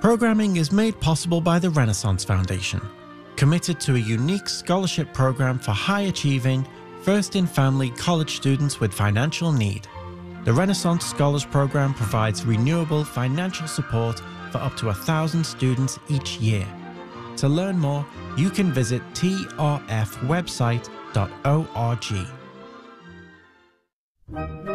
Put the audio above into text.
Programming is made possible by the Renaissance Foundation, committed to a unique scholarship program for high-achieving, first-in-family college students with financial need. The Renaissance Scholars Program provides renewable financial support for up to 1,000 students each year. To learn more, you can visit trfwebsite.org.